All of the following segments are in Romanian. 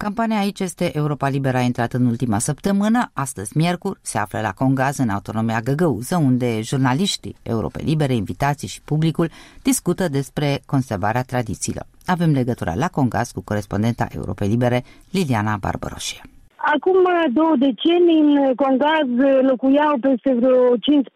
Campania Aici este Europa Liberă a intrat în ultima săptămână. Astăzi, miercuri, se află la Congaz, în autonomia Găgăuză, unde jurnaliștii Europei Libere, invitații și publicul discută despre conservarea tradițiilor. Avem legătura la Congaz cu corespondenta Europei Libere, Liliana Barbăroșie. Acum 2 decenii în Congaz locuiau peste vreo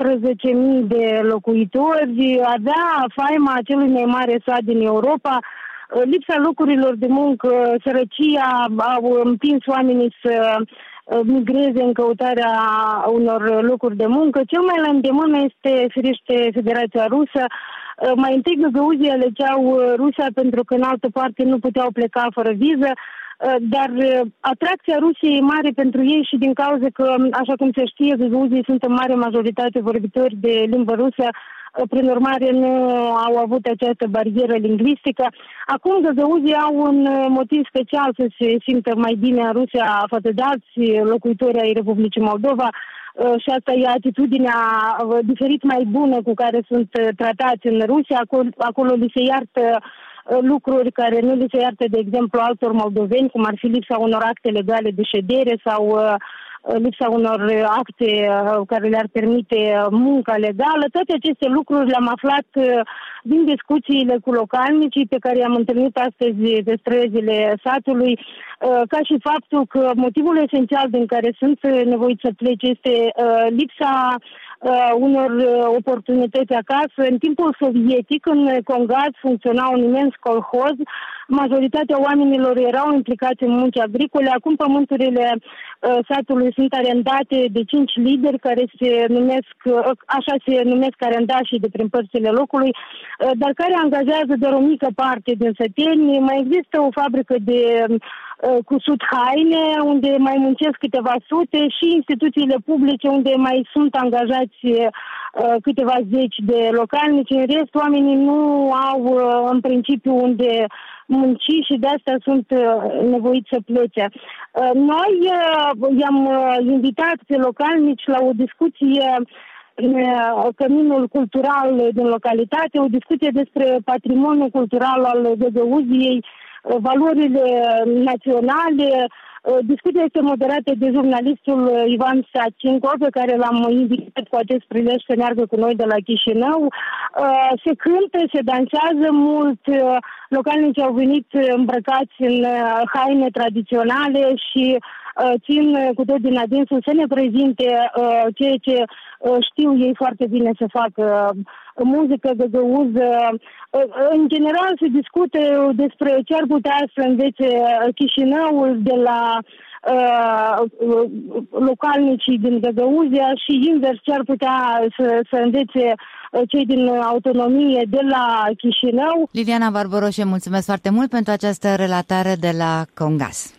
15.000 de locuitori, avea faima celui mai mare sat din Europa. Lipsa locurilor de muncă, sărăcia au împins oamenii să migreze în căutarea unor locuri de muncă. Cel mai la îndemână este, firește, Federația Rusă. Mai întâi Găgăuzii alegeau Rusia pentru că în altă parte nu puteau pleca fără viză, dar atracția Rusiei e mare pentru ei și din cauza că, așa cum se știe, Găgăuzii sunt în mare majoritate vorbitori de limbă rusă. Prin urmare, nu au avut această barieră lingvistică. Acum Găgăuzii au un motiv special să se simtă mai bine în Rusia față de alți locuitori ai Republicii Moldova și asta e atitudinea diferit mai bună cu care sunt tratați în Rusia. Acolo li se iartă lucruri care nu li se iartă, de exemplu, altor moldoveni, cum ar fi lipsa unor acte legale de ședere sau lipsa unor acte care le-ar permite munca legală. Toate aceste lucruri le-am aflat din discuțiile cu localnicii pe care i-am întâlnit astăzi pe străzile satului, ca și faptul că motivul esențial din care sunt nevoiți să plece este lipsa unor oportunități acasă. În timpul sovietic, în Congaz, funcționa un imens colhoz. Majoritatea oamenilor erau implicați în munci agricole. Acum pământurile satului sunt arendate de 5 lideri care se numesc, așa se numesc arendașii de prin părțile locului, dar care angajează doar o mică parte din săteni. Mai există o fabrică de cusut haine, unde mai muncesc câteva sute, și instituțiile publice, unde mai sunt angajați câteva zeci de localnici. În rest, oamenii nu au în principiu unde munci și de asta sunt nevoiți să plece. Noi i-am invitat pe localnici la o discuție în căminul cultural din localitate, o discuție despre patrimoniul cultural al Găgăuziei, valorile naționale. Discuția este moderată de jurnalistul Ivan Sacinco, pe care l-am invitat cu acest prilej să meargă cu noi de la Chișinău. Se cântă, se dansează mult, localnicii au venit îmbrăcați în haine tradiționale și țin cu tot din adinsul să ne prezinte ceea ce știu ei foarte bine să facă, muzică găgăuză. În general se discută despre ce ar putea să învețe Chișinăul de la localnicii din Găgăuzia și invers ce ar putea să învețe cei din autonomie de la Chișinău. Liliana Barbăroșie, mulțumesc foarte mult pentru această relatare de la Congaz.